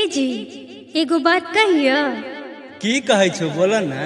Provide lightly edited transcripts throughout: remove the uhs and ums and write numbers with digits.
जी एगो बात कहियो। की कहै छो बोल ना।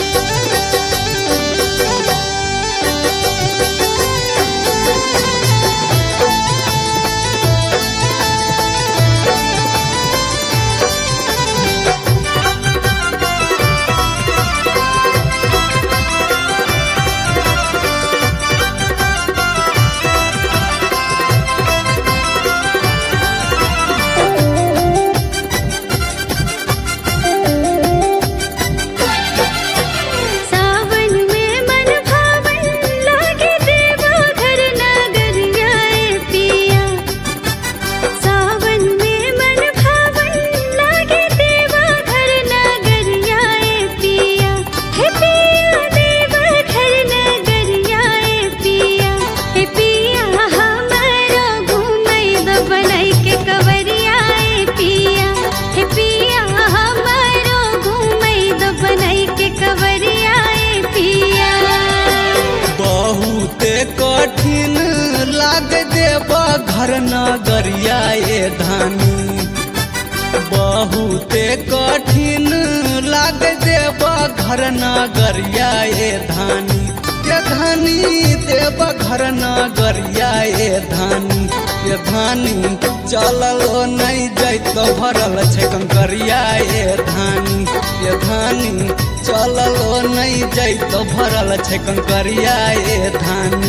कठिन लाग देबा घर नगरिया ए धानी, बहुते कठिन लाग देबा घर नगरिया ए धानी, ये धानी देबा घर नगरिया ए धानी, ये धानी चललो नहीं जैत भरल छै कंकरिया ए धानी, ये धानी चललो नहीं जैत भरल छै कंकरिया ए धानी।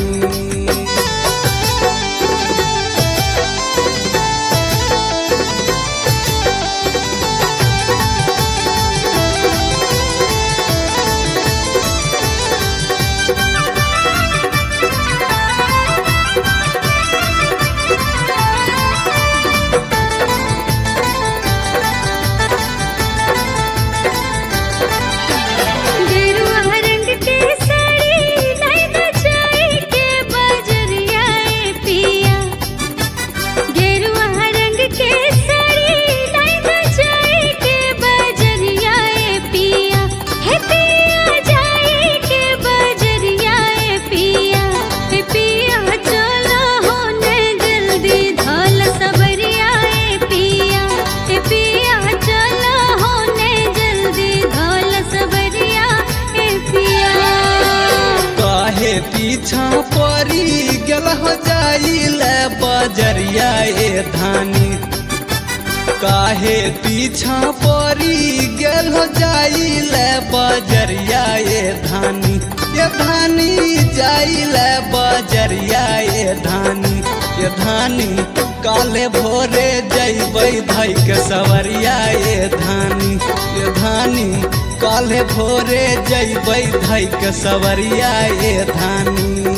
पीछा परी गेल हो जाइल बजरिया ए धानी, काहे पीछा परी गेल हो जाइल बजरिया ए धानी, ये धानी जाइल बजरिया ए धानी, ये धानी काले भोरे जैबै धई के सवरिया ए धानी, ये धानी काले भोरे जैबै धई के सवरिया ए धानी।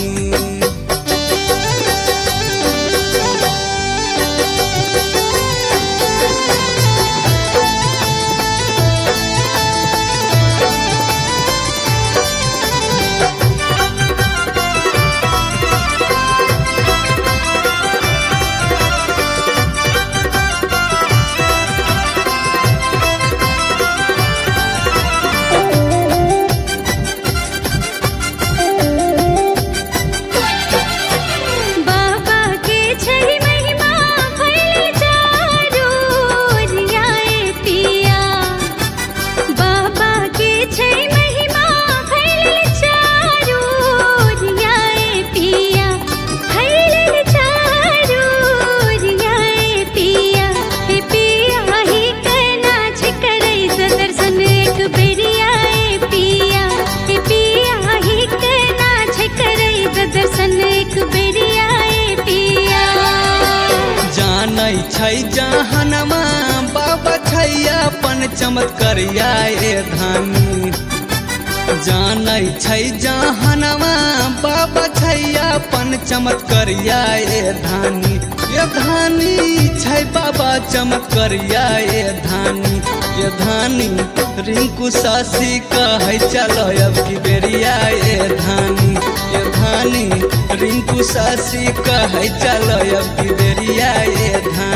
छै जहनमा बाबा छै अपन चमत्करिया ए धानी, जानै छै जहनमा बाबा छै अपन चमत्करिया ए धानी, ये धानी छै बाबा चमत्करिया ए धानी, ये धानी रिंकू सासी कहै चलो अब की बेरिया ए धानी, ये धानी रिंकू सासी कहै चलो अब की बेरिया ए धानी।